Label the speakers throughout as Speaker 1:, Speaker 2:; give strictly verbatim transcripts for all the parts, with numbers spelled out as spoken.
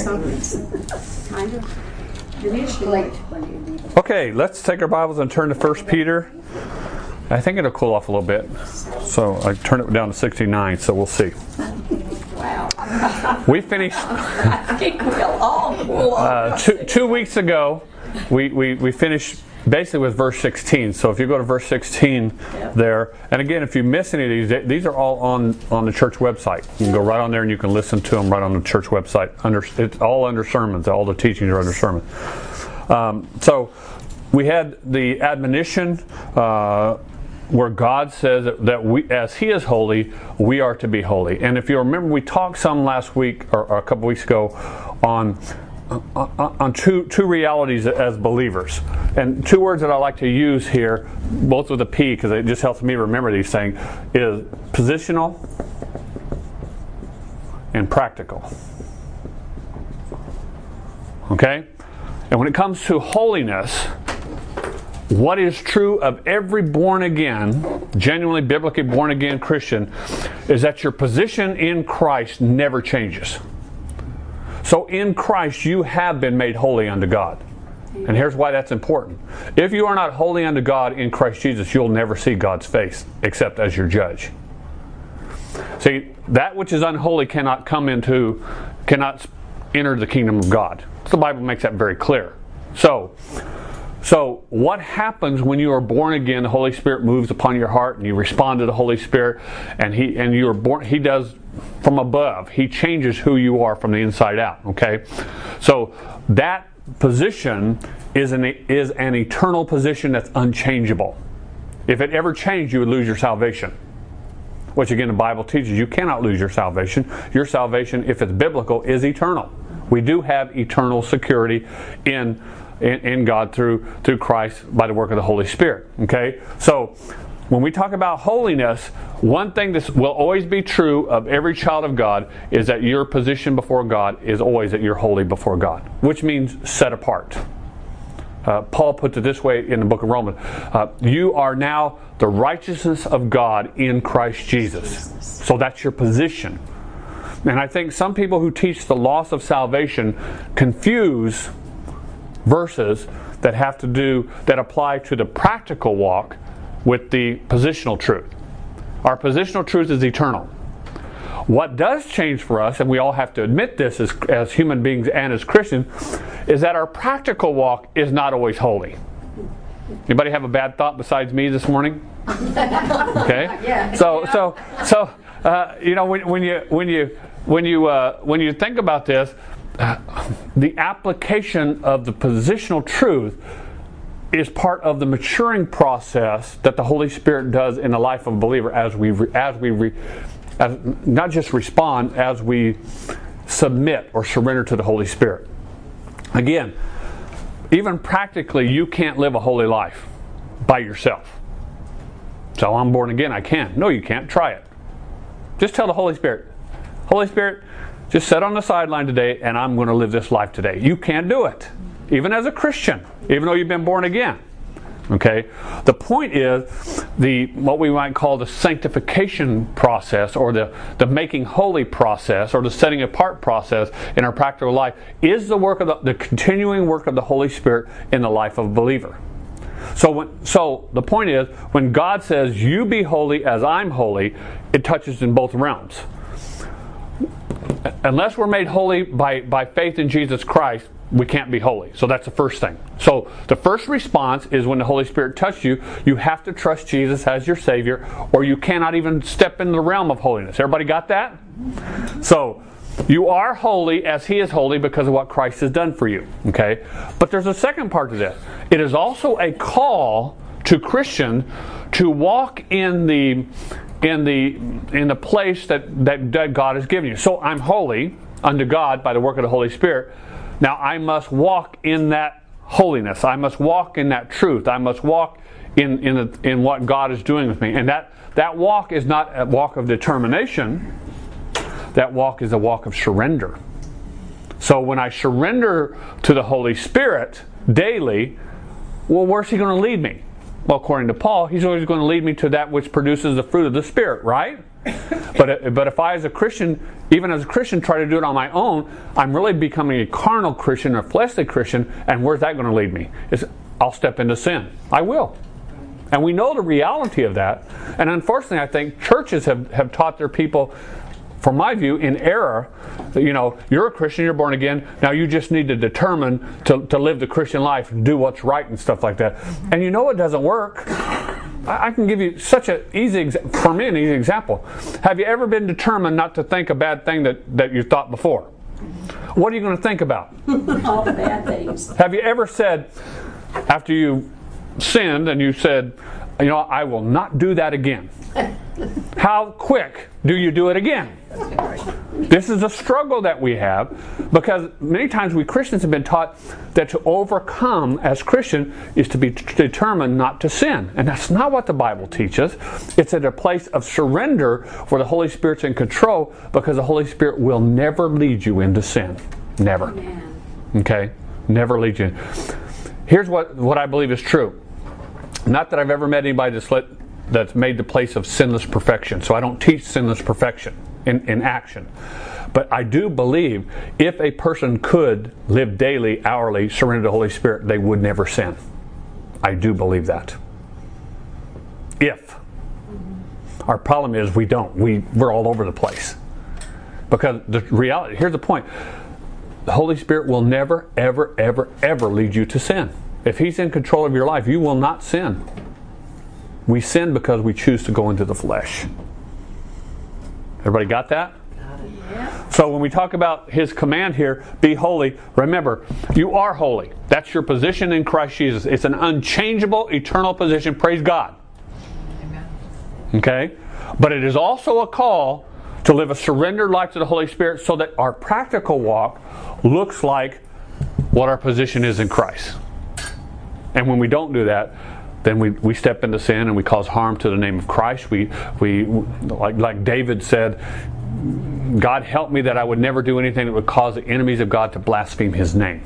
Speaker 1: something kind of an issue.
Speaker 2: Okay, let's take our Bibles and turn to First Peter. I think it'll cool off a little bit. So I turn it down to sixty-nine, so we'll see.
Speaker 1: Wow.
Speaker 2: We finished
Speaker 1: I think we'll all cool off.
Speaker 2: uh, two, two weeks ago, we, we, we finished basically with verse sixteen. So if you go to verse sixteen
Speaker 1: Yep.
Speaker 2: there, and again, if you miss any of these, these are all on, on the church website. You can go right on there and you can listen to them right on the church website. Under, it's all under sermons. All the teachings are under sermons. Um, so we had the admonition uh, where God says that, that we, as He is holy, we are to be holy. And if you remember, we talked some last week or, or a couple weeks ago on on, on two two realities as believers. And two words that I like to use here, both with a P, because it just helps me remember these things, is positional and practical. Okay? And when it comes to holiness, what is true of every born again, genuinely biblically born again Christian, is that your position in Christ never changes. So in Christ you have been made holy unto God. And here's why that's important. If you are not holy unto God in Christ Jesus, you'll never see God's face except as your judge. See, that which is unholy cannot come into, cannot enter the kingdom of God. The Bible makes that very clear. So, So what happens when you are born again? The Holy Spirit moves upon your heart and you respond to the Holy Spirit, and He and you are born. He does from above. He changes who you are from the inside out. Okay, so that position is an is an eternal position that's unchangeable. If it ever changed, you would lose your salvation. Which again, the Bible teaches you cannot lose your salvation. Your salvation, if it's biblical, is eternal. We do have eternal security in. In, in God through through Christ by the work of the Holy Spirit. Okay? So when we talk about holiness, one thing that will always be true of every child of God is that your position before God is always that you're holy before God, which means set apart. Uh, Paul puts it this way in the book of Romans. Uh, you are now the righteousness of God in Christ Jesus. So that's your position. And I think some people who teach the loss of salvation confuse verses that have to do, that apply to the practical walk with the positional truth. Our positional truth is eternal. What does change for us, and we all have to admit this as, as human beings and as Christians, is that our practical walk is not always holy. Anybody have a bad thought besides me this morning? Okay.
Speaker 1: Yeah.
Speaker 2: So so so uh, you know when, when you when you when you uh, when you think about this. Uh, the application of the positional truth is part of the maturing process that the Holy Spirit does in the life of a believer as we re, as we re, as not just respond, as we submit or surrender to the Holy Spirit. Again, even practically, you can't live a holy life by yourself. So I'm born again, I can. No, you can't. Try it. Just tell the Holy Spirit, Holy Spirit, just sit on the sideline today and I'm going to live this life today. You can't do it. Even as a Christian. Even though you've been born again. Okay? The point is the what we might call the sanctification process, or the, the making holy process, or the setting apart process in our practical life is the work of the, the continuing work of the Holy Spirit in the life of a believer. So when, so the point is, when God says, you be holy as I'm holy, it touches in both realms. Unless we're made holy by, by faith in Jesus Christ, we can't be holy. So that's the first thing. So the first response is when the Holy Spirit touches you, you have to trust Jesus as your Savior, or you cannot even step into the realm of holiness. Everybody got that? So you are holy as He is holy because of what Christ has done for you. Okay? But there's a second part to this. It is also a call to Christians to walk in the in the in the place that, that, that God has given you. So I'm holy unto God by the work of the Holy Spirit. Now I must walk in that holiness. I must walk in that truth. I must walk in in, the, in what God is doing with me. And that, that walk is not a walk of determination. That walk is a walk of surrender. So when I surrender to the Holy Spirit daily, well, where's He going to lead me? Well, according to Paul, He's always going to lead me to that which produces the fruit of the Spirit, right? But, but if I, as a Christian, even as a Christian, try to do it on my own, I'm really becoming a carnal Christian, a fleshly Christian, and where's that going to lead me? It's, I'll step into sin. I will. And we know the reality of that. And unfortunately, I think churches have, have taught their people, from my view, in error, that, you know, you're a Christian, you're born again, now you just need to determine to, to live the Christian life and do what's right and stuff like that. And you know it doesn't work. I, I can give you such an easy, exa- for me, an easy example. Have you ever been determined not to think a bad thing that, that you thought before? What are you going to think about?
Speaker 1: All the bad things.
Speaker 2: Have you ever said, after you sinned and you said, you know, I will not do that again? How quick do you do it again? This is a struggle that we have, because many times we Christians have been taught that to overcome as Christian is to be t- determined not to sin. And that's not what the Bible teaches. It's at a place of surrender where the Holy Spirit's in control, because the Holy Spirit will never lead you into sin. Never.
Speaker 1: Amen.
Speaker 2: Okay? Never lead you. Here's what, what I believe is true. Not that I've ever met anybody that's let that's made the place of sinless perfection. So I don't teach sinless perfection in, in action. But I do believe if a person could live daily, hourly, surrender to the Holy Spirit, they would never sin. I do believe that. If. Our problem is we don't. We, we're all over the place. Because the reality, here's the point. The Holy Spirit will never, ever, ever, ever lead you to sin. If He's in control of your life, you will not sin. We sin because we choose to go into the flesh. Everybody got that?
Speaker 1: Got it. Yeah.
Speaker 2: So when we talk about His command here, be holy, remember, you are holy. That's your position in Christ Jesus. It's an unchangeable, eternal position. Praise God.
Speaker 3: Amen.
Speaker 2: Okay? But it is also a call to live a surrendered life to the Holy Spirit so that our practical walk looks like what our position is in Christ. And when we don't do that, then we, we step into sin and we cause harm to the name of Christ. We we like like David said, God help me that I would never do anything that would cause the enemies of God to blaspheme His name.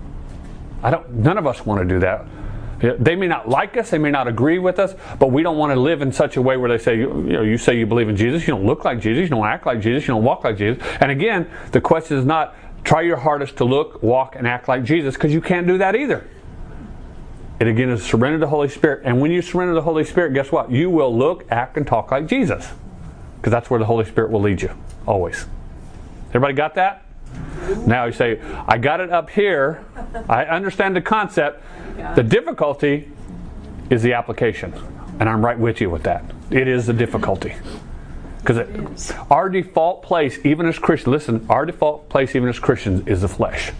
Speaker 2: I don't. None of us want to do that. They may not like us, they may not agree with us, but we don't want to live in such a way where they say, you, you know, you say you believe in Jesus, you don't look like Jesus, you don't act like Jesus, you don't walk like Jesus. And again, the question is not try your hardest to look, walk, and act like Jesus, because you can't do that either. It again is surrender to the Holy Spirit. And when you surrender to the Holy Spirit, guess what? You will look, act, and talk like Jesus. Because that's where the Holy Spirit will lead you. Always. Everybody got that? Now you say, I got it up here. I understand the concept. The difficulty is the application. And I'm right with you with that. It is the difficulty. Because our default place, even as Christians, listen, our default place even as Christians is the flesh.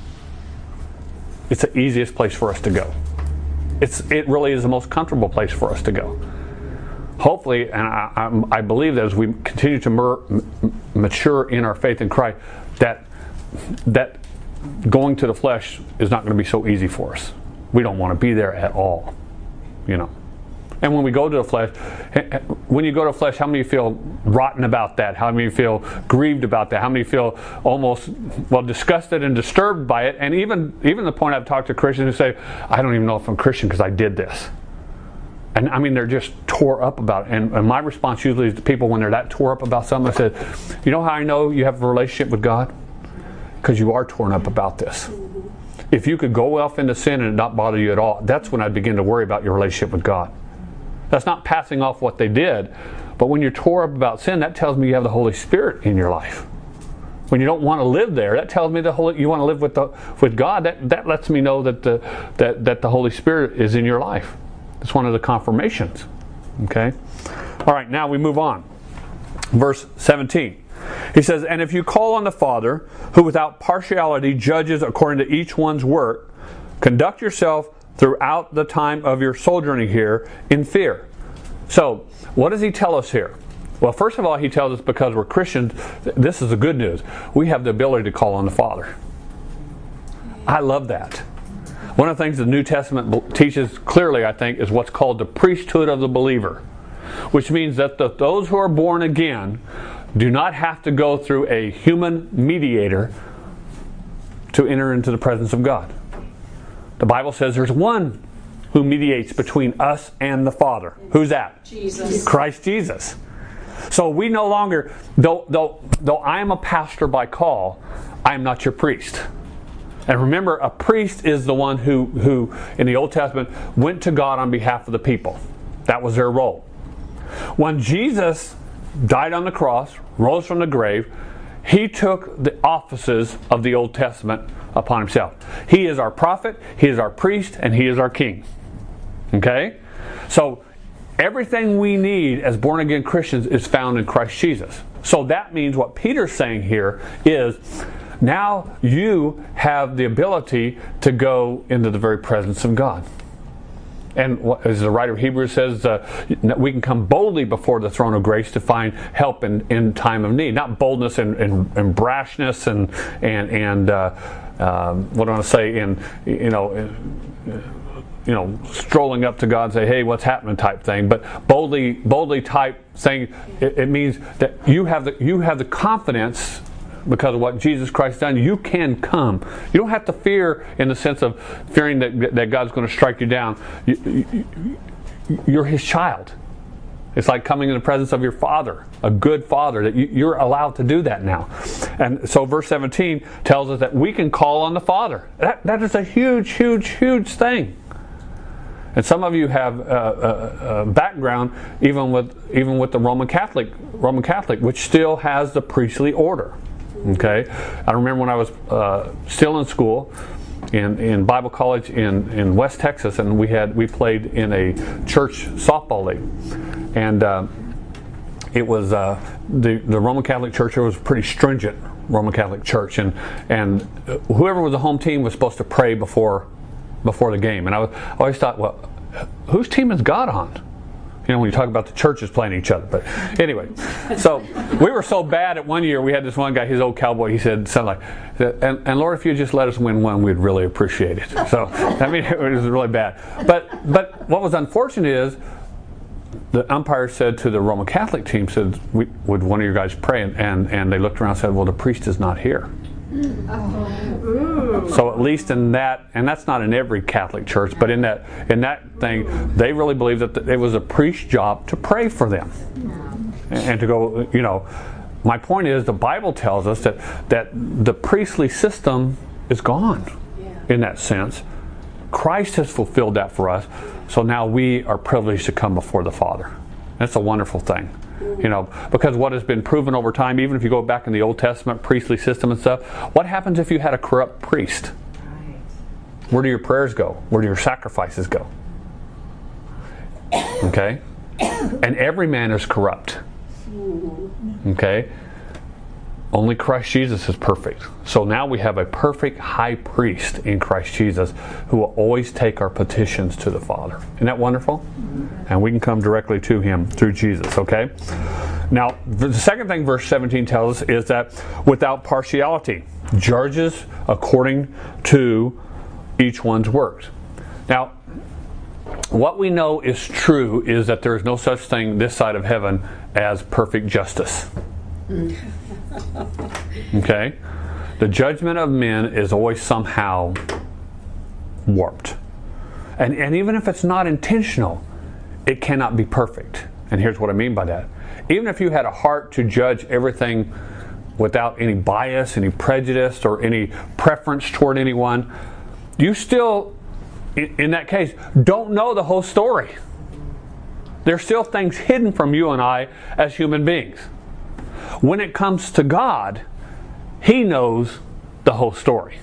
Speaker 2: It's the easiest place for us to go. It's, it really is the most comfortable place for us to go. Hopefully, and I, I, I believe that as we continue to mer, m- mature in our faith in Christ, that that going to the flesh is not going to be so easy for us. We don't want to be there at all, you know. And when we go to the flesh, when you go to the flesh, how many of you feel rotten about that? How many of you feel grieved about that? How many of you feel almost, well, disgusted and disturbed by it? And even even the point I've talked to Christians who say, I don't even know if I'm Christian because I did this. And I mean, they're just tore up about it. And, and my response usually is to people when they're that tore up about something, I said, you know how I know you have a relationship with God? Because you are torn up about this. If you could go off into sin and it not bother you at all, that's when I'd begin to worry about your relationship with God. That's not passing off what they did. But when you're tore up about sin, that tells me you have the Holy Spirit in your life. When you don't want to live there, that tells me the Holy, you want to live with the with God. That, that lets me know that the that, that the Holy Spirit is in your life. It's one of the confirmations. Okay? All right, now we move on. Verse seventeen. He says, and if you call on the Father, who without partiality judges according to each one's work, conduct yourself throughout the time of your sojourning here in fear. So, what does he tell us here? Well, first of all, he tells us because we're Christians, this is the good news. We have the ability to call on the Father. I love that. One of the things the New Testament teaches clearly, I think, is what's called the priesthood of the believer, which means that the, those who are born again do not have to go through a human mediator to enter into the presence of God. The Bible says there's one who mediates between us and the Father. Who's that?
Speaker 1: Jesus.
Speaker 2: Christ Jesus. So we no longer, though, though, though I am a pastor by call, I am not your priest. And remember, a priest is the one who, who, in the Old Testament, went to God on behalf of the people. That was their role. When Jesus died on the cross, rose from the grave, He took the offices of the Old Testament upon Himself. He is our prophet, He is our priest, and He is our king. Okay? So, everything we need as born-again Christians is found in Christ Jesus. So that means what Peter's saying here is, now you have the ability to go into the very presence of God. And as the writer of Hebrews says, uh, we can come boldly before the throne of grace to find help in, in time of need. Not boldness and, and, and brashness and and and uh, um, what do I want to say? In you know. In, you know, strolling up to God and say, hey, what's happening type thing. But boldly, boldly type thing, it, it means that you have the you have the confidence because of what Jesus Christ done. You can come. You don't have to fear in the sense of fearing that that God's going to strike you down. You, you, you're His child. It's like coming in the presence of your Father, a good Father, that you, you're allowed to do that now. And so verse seventeen tells us that we can call on the Father. That, that is a huge, huge, huge thing. And some of you have a, a, a background even with even with the Roman Catholic Roman Catholic, which still has the priestly order. Okay, I remember when I was uh, still in school in, in Bible college in, in West Texas, and we had we played in a church softball league, and uh, it was uh, the the Roman Catholic Church. It was pretty stringent Roman Catholic Church, and and whoever was the home team was supposed to pray before. before the game. And I, was, I always thought, well, whose team is God on? You know, when you talk about the churches playing each other. But anyway, so we were so bad at one year, we had this one guy, his old cowboy, he said something like, and, and Lord, if you just let us win one, we'd really appreciate it. So, I mean, it was really bad. But but what was unfortunate is, the umpire said to the Roman Catholic team, said, would one of your guys pray? And, and, and they looked around and said, well, the priest is not here. Oh. So at least in that, and that's not in every Catholic church, but in that in that thing, they really believed that it was a priest's job to pray for them, and, and to go. You know, my point is, the Bible tells us that that the priestly system is gone. In that sense, Christ has fulfilled that for us. So now we are privileged to come before the Father. That's a wonderful thing. You know, because what has been proven over time, even if you go back in the Old Testament priestly system and stuff, what happens if you had a corrupt priest? Where do your prayers go? Where do your sacrifices go? Okay? And every man is corrupt. Okay? Only Christ Jesus is perfect. So now we have a perfect high priest in Christ Jesus who will always take our petitions to the Father. Isn't that wonderful? And we can come directly to Him through Jesus, okay? Now, the second thing verse seventeen tells us is that without partiality, judges according to each one's works. Now, what we know is true is that there is no such thing this side of heaven as perfect justice. Okay? The judgment of men is always somehow warped. And, and even if it's not intentional, it cannot be perfect. And here's what I mean by that. Even if you had a heart to judge everything without any bias, any prejudice, or any preference toward anyone, you still, in, in that case, don't know the whole story. There's still things hidden from you and I as human beings. When it comes to God, He knows the whole story.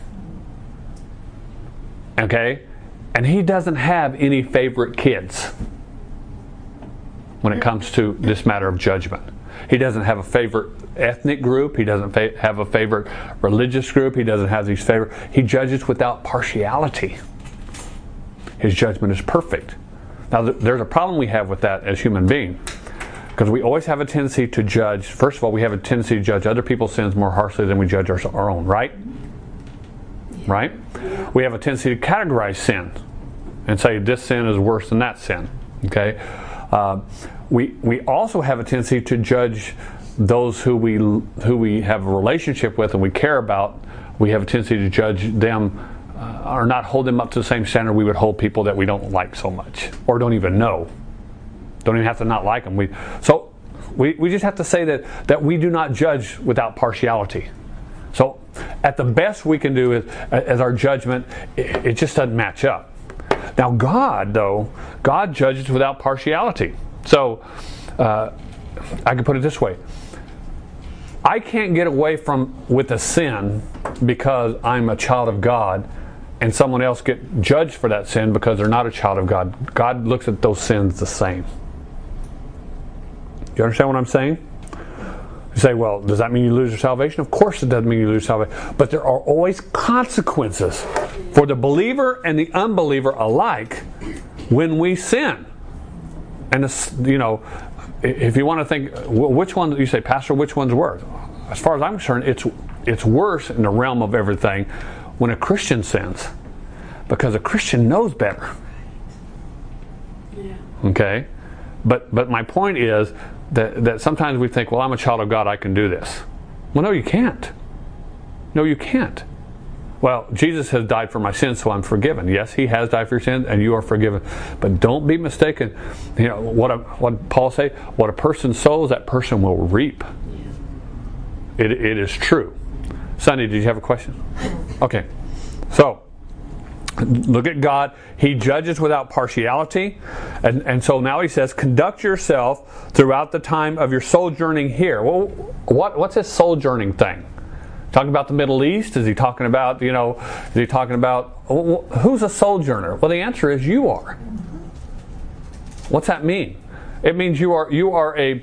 Speaker 2: Okay? And He doesn't have any favorite kids when it comes to this matter of judgment. He doesn't have a favorite ethnic group. He doesn't fa- have a favorite religious group. He doesn't have these favorite. He judges without partiality. His judgment is perfect. Now, th- there's a problem we have with that as human beings. Because we always have a tendency to judge. First of all, we have a tendency to judge other people's sins more harshly than we judge our, our own, right? Yeah. Right? Yeah. We have a tendency to categorize sin and say this sin is worse than that sin. Okay? Uh, we we also have a tendency to judge those who we who we have a relationship with and we care about. We have a tendency to judge them uh, or not hold them up to the same standard we would hold people that we don't like so much or don't even know. Don't even have to not like them. We, so We, we just have to say that, that we do not judge without partiality. So at the best we can do is, as our judgment, it, it just doesn't match up. Now God, though, God judges without partiality. So uh, I can put it this way. I can't get away from with a sin because I'm a child of God, and someone else get judged for that sin because they're not a child of God. God looks at those sins the same. You understand what I'm saying? You say, well, does that mean you lose your salvation? Of course it doesn't mean you lose salvation. But there are always consequences for the believer and the unbeliever alike when we sin. And, you know, if you want to think, which one, you say, Pastor, which one's worse? As far as I'm concerned, it's it's worse in the realm of everything when a Christian sins. Because a Christian knows better.
Speaker 1: Yeah.
Speaker 2: Okay? But but my point is that, that sometimes we think, well, I'm a child of God, I can do this. Well, no, you can't. No, you can't. Well, Jesus has died for my sins, so I'm forgiven. Yes, He has died for your sins, and you are forgiven. But don't be mistaken. You know what? A, what Paul say? What a person sows, that person will reap. It it is true. Sonny, did you have a question? Okay. So look at God. He judges without partiality. And, and so now he says, conduct yourself throughout the time of your sojourning here. Well, what what's this sojourning thing? Talking about the Middle East? Is he talking about, you know, is he talking about, who's a sojourner? Well, the answer is you are. What's that mean? It means you are you are a,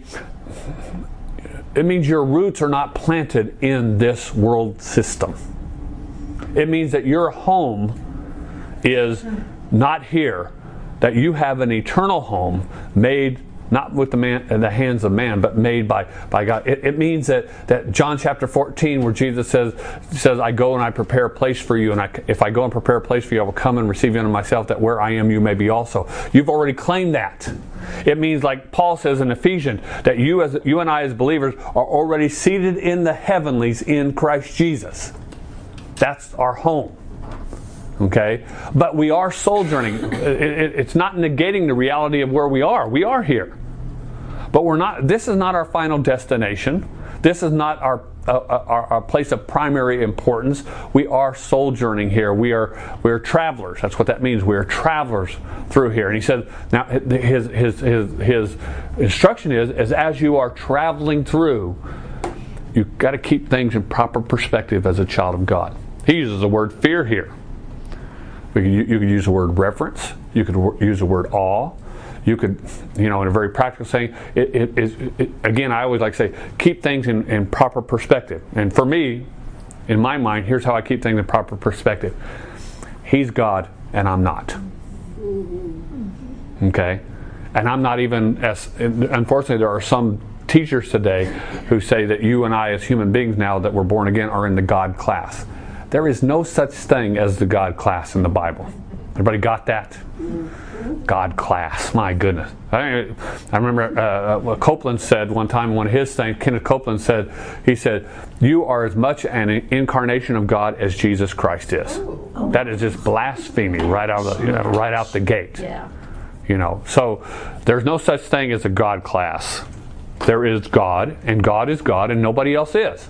Speaker 2: it means your roots are not planted in this world system. It means that your home is not here, that you have an eternal home made not with the man, the hands of man, but made by, by God. It, it means that, that John chapter fourteen, where Jesus says, says, I go and I prepare a place for you, and I, if I go and prepare a place for you, I will come and receive you unto myself, that where I am, you may be also. You've already claimed that. It means, like Paul says in Ephesians, that you as you and I as believers are already seated in the heavenlies in Christ Jesus. That's our home. Okay? But we are sojourning. It, it, it's not negating the reality of where we are. We are here. But we're not. This is not our final destination. This is not our, uh, our our place of primary importance. We are sojourning here. We are we are travelers. That's what that means. We are travelers through here. And he said, now his his his his instruction is, is as you are traveling through, you've got to keep things in proper perspective as a child of God. He uses the word fear here. We can, you could use the word reverence. You could use the word awe. You could, you know, in a very practical saying, it, it, it, it, again, I always like to say, keep things in, in proper perspective. And for me, in my mind, here's how I keep things in proper perspective. He's God, and I'm not. Okay? And I'm not even, as unfortunately, there are some teachers today who say that you and I as human beings now that we're born again are in the God class. There is no such thing as the God class in the Bible. Everybody got that? God class. My goodness. I, I remember uh, what Copeland said one time in one of his things. Kenneth Copeland said, he said, you are as much an incarnation of God as Jesus Christ is. That is just blasphemy right out of the, you know, right out the gate.
Speaker 1: Yeah.
Speaker 2: You know, so there's no such thing as a God class. There is God, and God is God, and nobody else is.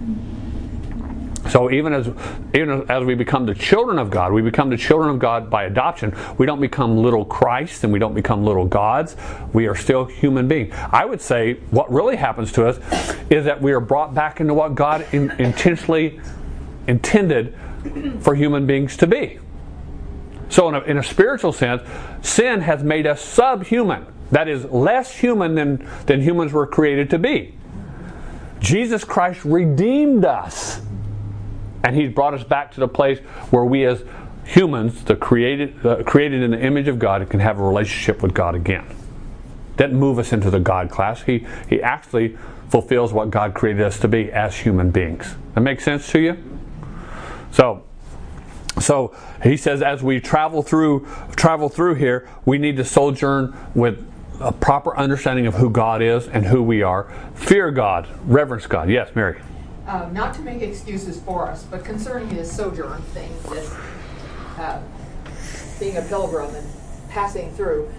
Speaker 2: So even as even as we become the children of God, we become the children of God by adoption. We don't become little Christ and we don't become little gods. We are still human beings. I would say what really happens to us is that we are brought back into what God in, intentionally intended for human beings to be. So in a, in a spiritual sense, sin has made us subhuman. That is less human than, than humans were created to be. Jesus Christ redeemed us. And He's brought us back to the place where we as humans, the created, uh, created in the image of God, can have a relationship with God again. Doesn't move us into the God class. He He actually fulfills what God created us to be as human beings. That makes sense to you? So, so he says, as we travel through travel through here, we need to sojourn with a proper understanding of who God is and who we are. Fear God, reverence God. Yes, Mary.
Speaker 3: Uh, not to make excuses for us, but concerning this sojourn thing, this uh, being a pilgrim and passing through,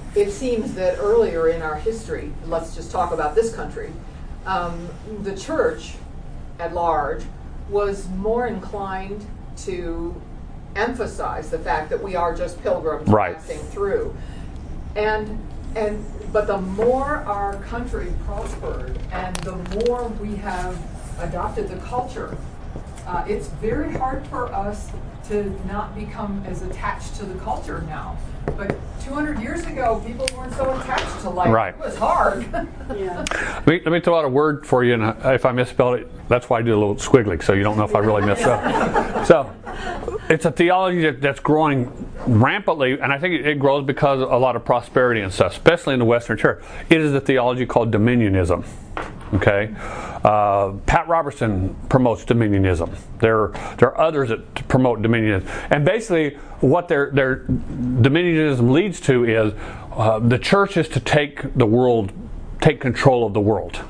Speaker 3: it seems that earlier in our history, let's just talk about this country, um, the church at large was more inclined to emphasize the fact that we are just pilgrims
Speaker 2: right.
Speaker 3: passing through. And and but the more our country prospered and the more we have adopted the culture, uh, it's very hard for us to not become as attached to the culture now. But two hundred years ago, people weren't so attached to life.
Speaker 2: Right.
Speaker 3: It was hard.
Speaker 1: Yeah.
Speaker 2: Let me, let me throw out a word for you, and if I misspelled it, that's why I do a little squiggly, so you don't know if I really messed up. So, it's a theology that, that's growing rampantly, and I think it, it grows because of a lot of prosperity and stuff, especially in the Western Church. It is a theology called dominionism. Okay, uh, Pat Robertson promotes dominionism. There, there are others that promote dominionism, and basically, what their their dominionism leads to is uh, the church is to take the world, take control of the world.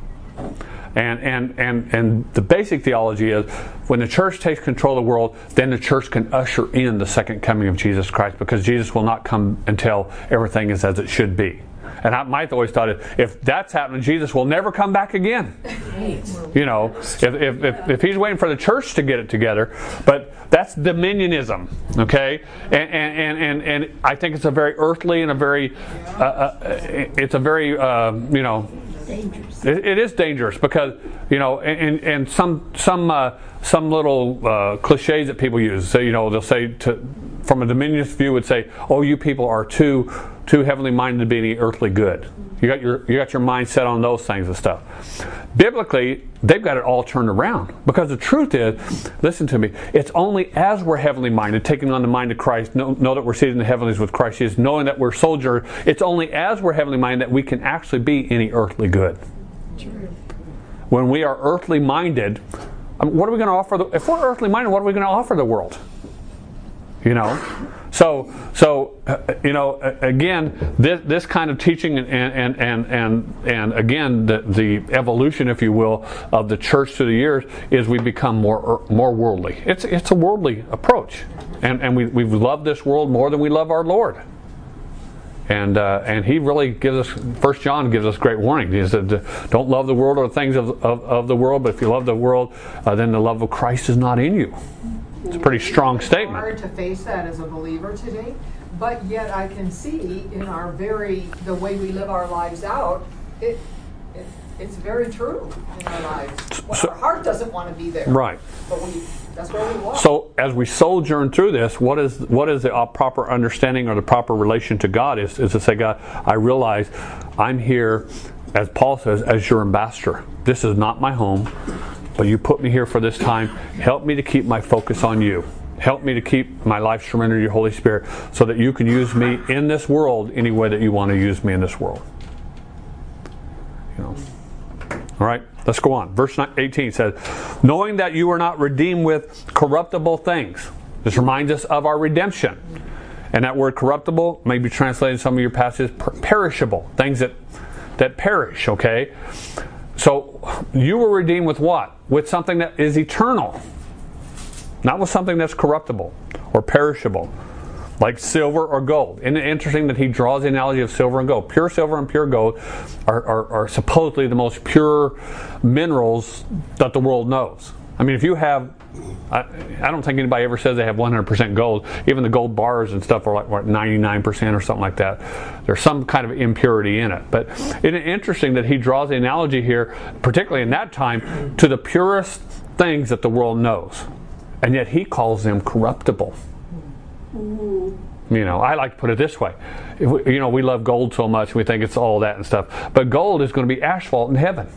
Speaker 2: And, and and and the basic theology is when the church takes control of the world, then the church can usher in the second coming of Jesus Christ, because Jesus will not come until everything is as it should be. And I, my always thought is, if that's happening, Jesus will never come back again. You know, if, if, if, if he's waiting for the church to get it together. But that's dominionism, okay? And and, and, and I think it's a very earthly and a very, uh, uh, it's a very, uh, you know,
Speaker 1: Dangerous.
Speaker 2: It, it is dangerous because, you know, and and some some uh, some little uh, cliches that people use. So, you know, they'll say to, from a dominionist view, would say, "Oh, you people are too too heavenly minded to be any earthly good." You got your you got your mind set on those things and stuff. Biblically, they've got it all turned around, because the truth is, listen to me, it's only as we're heavenly minded, taking on the mind of Christ, know, know that we're seated in the heavenlies with Christ Jesus, knowing that we're sojourners, it's only as we're heavenly minded that we can actually be any earthly good.
Speaker 1: True.
Speaker 2: When we are earthly minded, I mean, what are we going to offer? The, if we're earthly minded, what are we going to offer the world? You know, so so uh, you know, again, this this kind of teaching and and and and and again, the the evolution, if you will, of the church through the years is we become more more worldly. It's it's a worldly approach, and and we we love this world more than we love our Lord. And uh, and he really gives us, First John gives us great warning. He said, "Don't love the world or the things of of, of the world, but if you love the world, uh, then the love of Christ is not in you." It's a pretty strong statement.
Speaker 3: It's hard to face that as a believer today, but yet I can see in our very, the way we live our lives out, it, it it's very true in our lives. Well,
Speaker 2: So-
Speaker 3: our heart doesn't want to be there.
Speaker 2: Right.
Speaker 3: But we, that's where we walk.
Speaker 2: So as we sojourn through this, what is what is the uh, proper understanding or the proper relation to God is, is to say, God, I realize I'm here, as Paul says, as your ambassador. This is not my home, but you put me here for this time. Help me to keep my focus on you. Help me to keep my life surrendered to your Holy Spirit so that you can use me in this world any way that you want to use me in this world. You know. All right, let's go on. Verse eighteen says, knowing that you are not redeemed with corruptible things. This reminds us of our redemption. And that word corruptible may be translated in some of your passages per- perishable. Things that, that perish, okay? So you were redeemed with what? With something that is eternal. Not with something that's corruptible or perishable, like silver or gold. Isn't it interesting that he draws the analogy of silver and gold? Pure silver and pure gold are, are, are supposedly the most pure minerals that the world knows. I mean, if you have, I, I don't think anybody ever says they have one hundred percent gold. Even the gold bars and stuff are like what, ninety-nine percent or something like that. There's some kind of impurity in it. But it's interesting that he draws the analogy here, particularly in that time, to the purest things that the world knows. And yet he calls them corruptible. You know, I like to put it this way. If we, you know, we love gold so much, we think it's all that and stuff. But gold is going to be asphalt in heaven.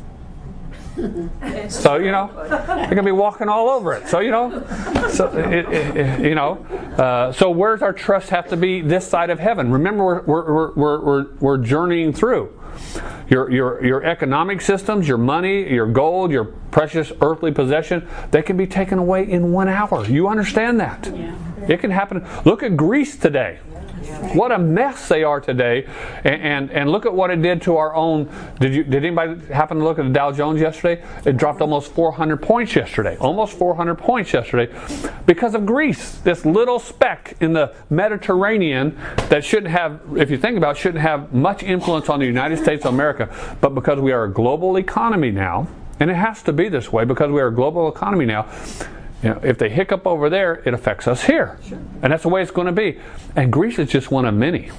Speaker 2: So, you know, you're going to be walking all over it. So, you know, so it, it, it, you know, uh, so where's our trust have to be this side of heaven? Remember, we're we're we're we're, we're journeying through. Your your your economic systems, your money, your gold, your precious earthly possession, they can be taken away in one hour. You understand that?
Speaker 1: Yeah.
Speaker 2: It can happen. Look at Greece today. What a mess they are today. And, and and look at what it did to our own. Did you? Did anybody happen to look at the Dow Jones yesterday? It dropped almost four hundred points yesterday. Almost four hundred points yesterday because of Greece. This little speck in the Mediterranean that shouldn't have, if you think about it, shouldn't have much influence on the United States of America. But because we are a global economy now, and it has to be this way because we are a global economy now, you know, if they hiccup over there, it affects us here. Sure. And that's the way it's going to be. And Greece is just one of many.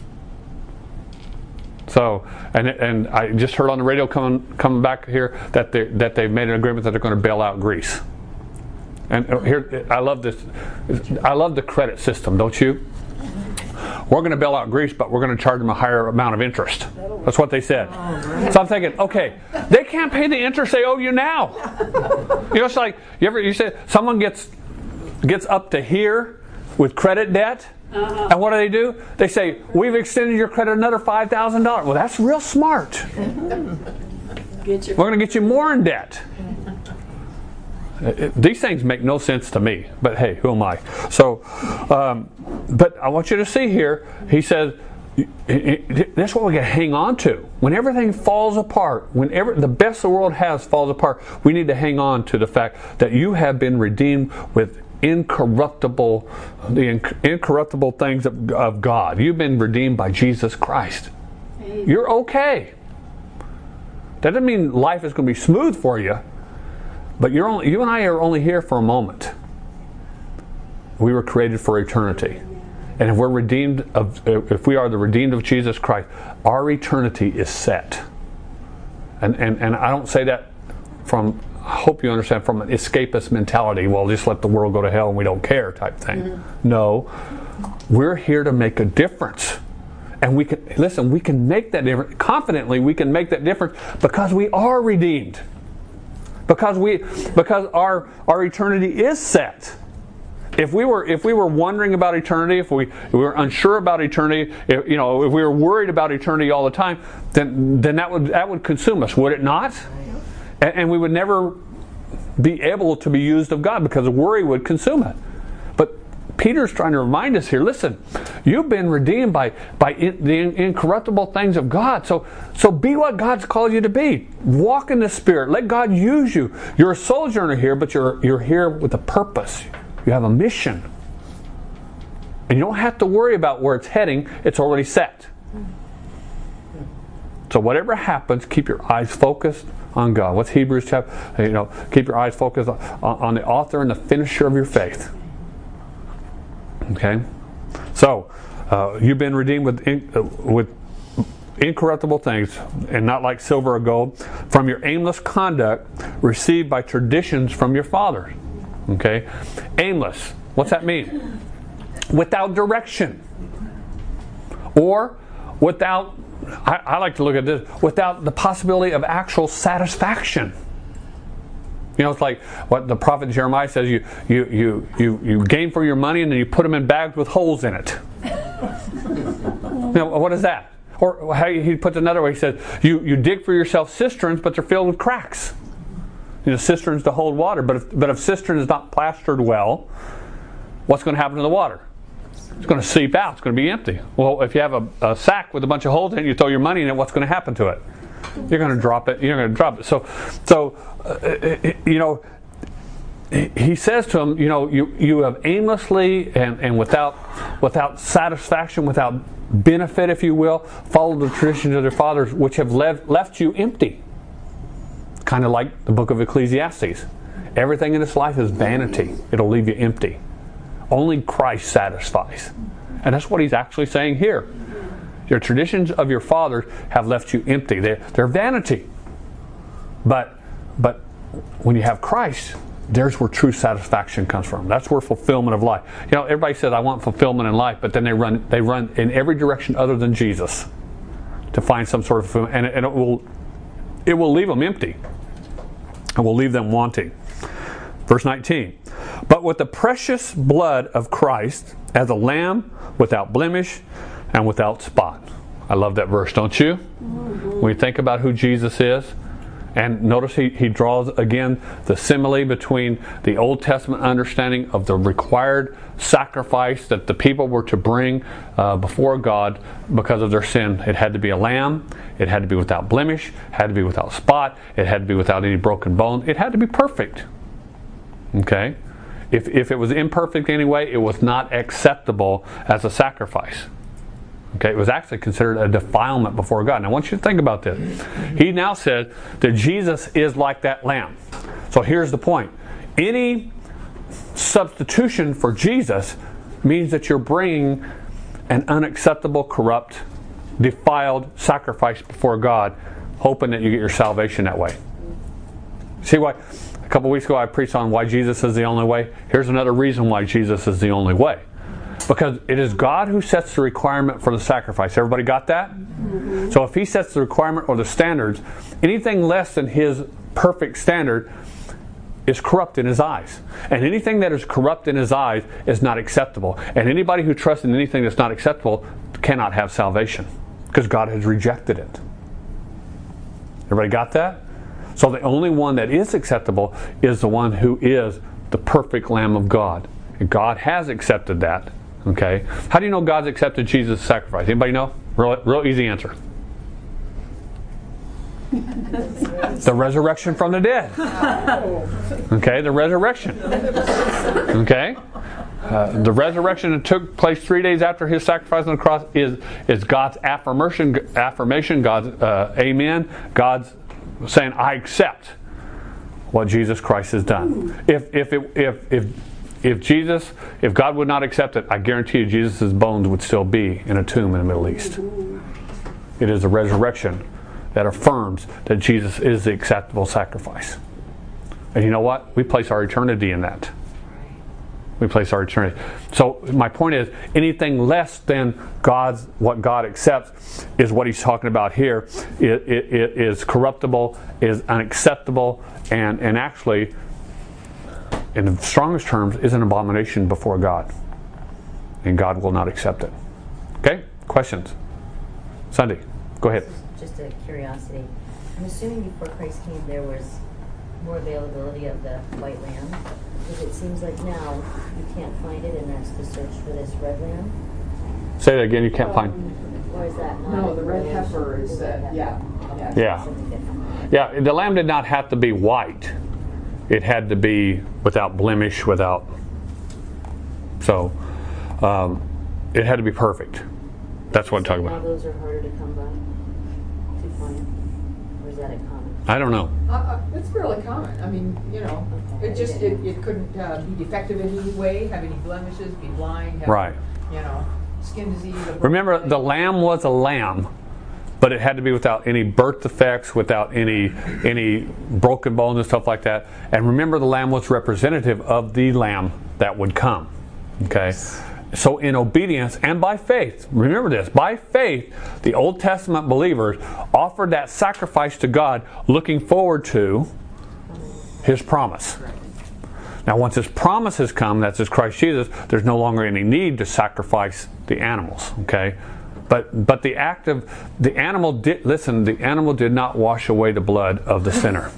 Speaker 2: So, and and I just heard on the radio coming coming back here that they that they've made an agreement that they're going to bail out Greece. And here, I love this. I love the credit system, don't you? We're going to bail out Greece, but we're going to charge them a higher amount of interest. That's what they said. So I'm thinking, okay, they can't pay the interest they owe you now. You know, it's like you ever you say someone gets gets up to here with credit debt, uh-huh. and what do they do? They say, "We've extended your credit another five thousand dollars." Well, that's real smart. Get your- we're going to get you more in debt. It, these things make no sense to me, but hey, who am I? So, um, but I want you to see here, he says, that's what we got to hang on to. When everything falls apart, whenever the best the world has falls apart, we need to hang on to the fact that you have been redeemed with incorruptible, the inc- incorruptible things of, of God. You've been redeemed by Jesus Christ. You're okay. That doesn't mean life is going to be smooth for you. But you're only, you and I are only here for a moment. We were created for eternity. And if we're redeemed of, if we are the redeemed of Jesus Christ, our eternity is set. And and, and I don't say that from, I hope you understand, from an escapist mentality, well, just let the world go to hell and we don't care type thing. Mm-hmm. No, we're here to make a difference. And we can, listen, we can make that difference, confidently we can make that difference because we are redeemed. Because we, because our our eternity is set. If we were if we were wondering about eternity, if we, if we were unsure about eternity, if, you know, if we were worried about eternity all the time, then then that would that would consume us, would it not? And, and we would never be able to be used of God because worry would consume it. But Peter's trying to remind us here, listen, you've been redeemed by, by in, the incorruptible things of God. So, so be what God's called you to be. Walk in the Spirit. Let God use you. You're a sojourner here, but you're, you're here with a purpose. You have a mission. And you don't have to worry about where it's heading. It's already set. So whatever happens, keep your eyes focused on God. What's Hebrews chapter? You know, keep your eyes focused on, on the author and the finisher of your faith. Okay, so uh, you've been redeemed with in, uh, with incorruptible things, and not like silver or gold, from your aimless conduct received by traditions from your fathers. Okay, aimless. What's that mean? Without direction, or without. I, I like to look at this without the possibility of actual satisfaction. You know, it's like what the prophet Jeremiah says, you you you you, you gain for your money and then you put them in bags with holes in it. You know, what is that? Or how he puts it another way, he says, you, you dig for yourself cisterns, but they're filled with cracks. You know, cisterns to hold water, but if, but if cistern is not plastered well, what's going to happen to the water? It's going to seep out. It's going to be empty. Well, if you have a, a sack with a bunch of holes in it, you throw your money in it, what's going to happen to it? You're going to drop it. You're going to drop it. So, so uh, you know, he says to him, you know, you, you have aimlessly and, and without without satisfaction, without benefit, if you will, followed the traditions of their fathers, which have left left you empty. Kind of like the book of Ecclesiastes. Everything in this life is vanity. It'll leave you empty. Only Christ satisfies. And that's what he's actually saying here. Your traditions of your fathers have left you empty. They're, they're vanity. But, but when you have Christ, there's where true satisfaction comes from. That's where fulfillment of life. You know, everybody says, I want fulfillment in life, but then they run they run in every direction other than Jesus to find some sort of fulfillment. And, and it will it will leave them empty. It will leave them wanting. Verse nineteen. But with the precious blood of Christ as a lamb without blemish and without spot. I love that verse, don't you? Mm-hmm. When you think about who Jesus is And notice he, he draws again the simile between the Old Testament understanding of the required sacrifice that the people were to bring uh, before God because of their sin. It had to be a lamb. It had to be without blemish. It had to be without spot. It had to be without any broken bone. It had to be perfect. Okay? If, if it was imperfect anyway, it was not acceptable as a sacrifice. Okay, it was actually considered a defilement before God. Now, I want you to think about this. He now says that Jesus is like that lamb. So here's the point. Any substitution for Jesus means that you're bringing an unacceptable, corrupt, defiled sacrifice before God, hoping that you get your salvation that way. See why? A couple weeks ago I preached on why Jesus is the only way. Here's another reason why Jesus is the only way. Because it is God who sets the requirement for the sacrifice. Everybody got that? Mm-hmm. So if He sets the requirement or the standards, anything less than His perfect standard is corrupt in His eyes. And anything that is corrupt in His eyes is not acceptable. And anybody who trusts in anything that's not acceptable cannot have salvation. Because God has rejected it. Everybody got that? So the only one that is acceptable is the one who is the perfect Lamb of God. And God has accepted that. Okay? How do you know God's accepted Jesus' sacrifice? Anybody know? Real, real easy answer. The resurrection from the dead. Okay, the resurrection. Okay? Uh, the resurrection that took place three days after His sacrifice on the cross is, is God's affirmation, affirmation, God's uh, amen, God's saying, I accept what Jesus Christ has done. If if it, if if If Jesus, if God would not accept it, I guarantee you Jesus' bones would still be in a tomb in the Middle East. It is the resurrection that affirms that Jesus is the acceptable sacrifice. And you know what? We place our eternity in that. We place our eternity. So my point is, anything less than God's, what God accepts is what He's talking about here. It, it, it is corruptible, is unacceptable, and, and actually, in the strongest terms, is an abomination before God. And God will not accept it. Okay? Questions? Sunday, go ahead.
Speaker 4: Just a curiosity. I'm assuming before Christ came there was more availability of the white lamb. Because it seems like now you can't find it, and that's the search for this red lamb.
Speaker 2: Say that again, you can't find.
Speaker 4: Or is that not?
Speaker 3: No, the red heifer is, uh, yeah.
Speaker 4: Okay.
Speaker 2: Yeah. Yeah, the lamb did not have to be white. It had to be without blemish, without. So, um, it had to be perfect. That's what I'm talking
Speaker 4: Now
Speaker 2: about.
Speaker 4: those are harder to come by to find, or is that a common?
Speaker 2: I don't know.
Speaker 3: Uh, uh, it's fairly common. I mean, you know,
Speaker 4: Okay.
Speaker 3: it just, it, it couldn't uh, be defective in any way, have any blemishes, be blind, have,
Speaker 2: Right.
Speaker 3: you know, skin disease. a
Speaker 2: Remember,
Speaker 3: broken
Speaker 2: the
Speaker 3: leg.
Speaker 2: lamb was a lamb, but it had to be without any birth defects, without any any broken bones and stuff like that. And remember, the lamb was representative of the lamb that would come. Okay? So in obedience and by faith, remember this, by faith, the Old Testament believers offered that sacrifice to God, looking forward to His promise. Now once His promise has come, that's His Christ Jesus, there's no longer any need to sacrifice the animals. Okay? But but the act of the animal did listen, the animal did not wash away the blood of the sinner.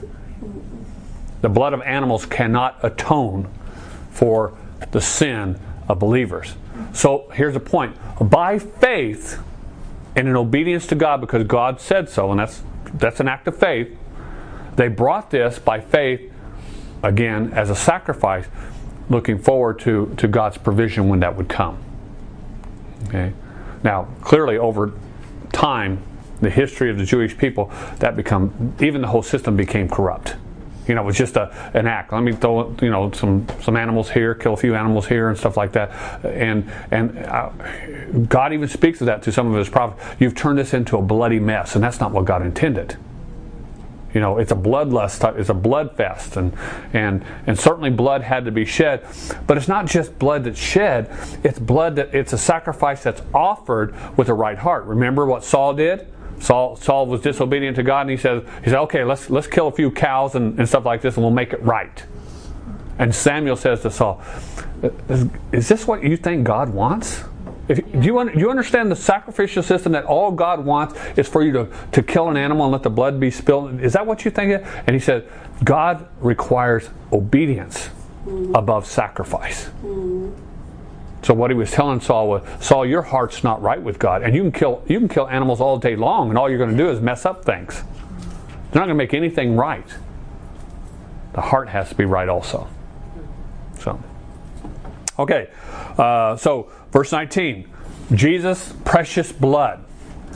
Speaker 2: The blood of animals cannot atone for the sin of believers. So here's the point. By faith and in obedience to God, because God said so, and that's that's an act of faith, they brought this by faith again as a sacrifice, looking forward to, to God's provision when that would come. Okay. Now, clearly over time, the history of the Jewish people, that become, even the whole system became corrupt. You know, it was just a, an act. Let me throw, you know, some, some animals here, kill a few animals here and stuff like that. And and uh, God even speaks of that to some of His prophets. You've turned this into a bloody mess, and that's not what God intended. You know, it's a bloodlust type, it's a blood fest, and and and certainly blood had to be shed, but it's not just blood that's shed, it's blood that it's a sacrifice that's offered with a right heart. Remember what Saul did? Saul Saul was disobedient to God, and he said he said, okay, let's let's kill a few cows and, and stuff like this, and we'll make it right. And Samuel says to Saul, is, is this what you think God wants? If, do, you, do you understand the sacrificial system that all God wants is for you to, to kill an animal and let the blood be spilled? Is that what you think? And he said, God requires obedience mm-hmm. above sacrifice. Mm-hmm. So what he was telling Saul was, Saul, your heart's not right with God. And you can kill you can kill animals all day long, and all you're going to do is mess up things. They're not going to make anything right. The heart has to be right also. So, okay. Uh, so, verse nineteen. Jesus' precious blood.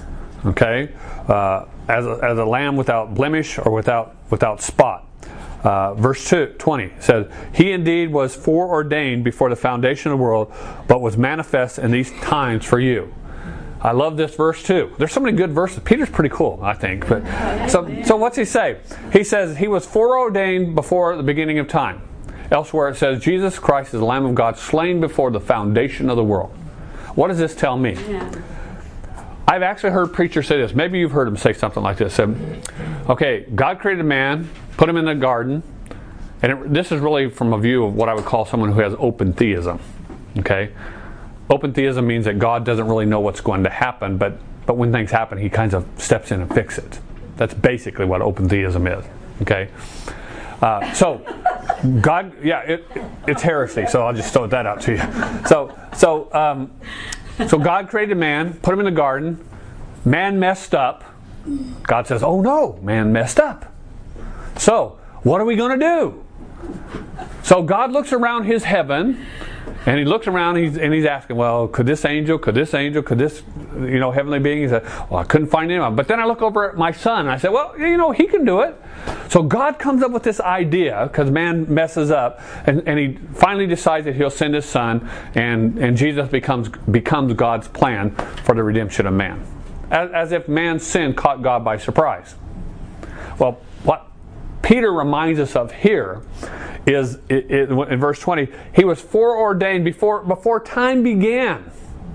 Speaker 2: Okay? Uh, as, a, as a lamb without blemish or without without spot. Uh, verse two, twenty says, He indeed was foreordained before the foundation of the world, but was manifest in these times for you. I love this verse too. There's so many good verses. Peter's pretty cool, I think. But so, so what's he say? He says he was foreordained before the beginning of time. Elsewhere it says, Jesus Christ is the Lamb of God, slain before the foundation of the world. What does this tell me?
Speaker 1: Yeah.
Speaker 2: I've actually heard preachers say this. Maybe you've heard them say something like this. Okay, God created man, put him in the garden, and it, this is really from a view of what I would call someone who has open theism. Okay, open theism means that God doesn't really know what's going to happen, but but when things happen, He kind of steps in and fixes it. That's basically what open theism is. Okay, uh, so God, yeah, it, it, it's heresy. So I'll just throw that out to you. So so. Um, So God created man, put him in the garden. Man messed up. God says, oh no, man messed up. So, what are we going to do? So God looks around His heaven, and He looks around and he's, and he's asking, well, could this angel, could this angel, could this, you know, heavenly being? He said, well, I couldn't find anyone. But then I look over at my son, and I said, well, you know, he can do it. So God comes up with this idea, because man messes up, and, and He finally decides that He'll send His Son, and, and Jesus becomes becomes God's plan for the redemption of man. As, as if man's sin caught God by surprise. Well, what Peter reminds us of here is, it, it, in verse twenty, He was foreordained before, before time began.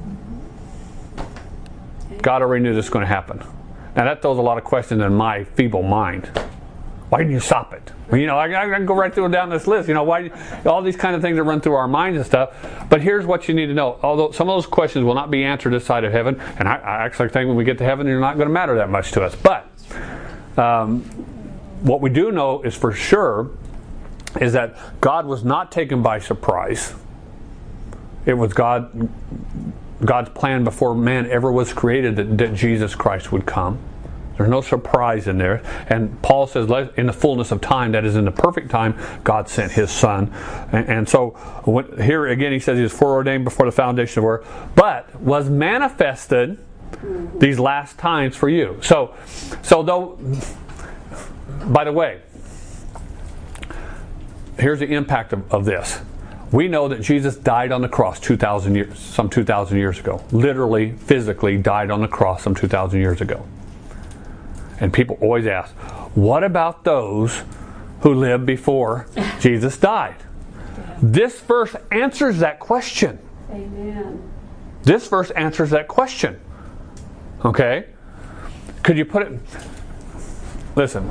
Speaker 2: God already knew this was going to happen. Now that throws a lot of questions in my feeble mind. Why didn't you stop it? Well, you know, I, I can go right through down this list. You know, why? All these kind of things that run through our minds and stuff. But here's what you need to know. Although some of those questions will not be answered this side of heaven, and I, I actually think when we get to heaven, they're not going to matter that much to us. But um, what we do know is for sure is that God was not taken by surprise. It was God, God's plan before man ever was created that, that Jesus Christ would come. There's no surprise in there. And Paul says, in the fullness of time, that is in the perfect time, God sent His Son. And, and so when, here again he says He was foreordained before the foundation of the world, but was manifested mm-hmm. these last times for you. So, so though, by the way, here's the impact of, of this. We know that Jesus died on the cross two thousand years, some two thousand years ago. Literally, physically died on the cross some two thousand years ago. And people always ask, what about those who lived before Jesus died? This verse answers that question.
Speaker 1: Amen.
Speaker 2: This verse answers that question. Okay? Could you put it... Listen.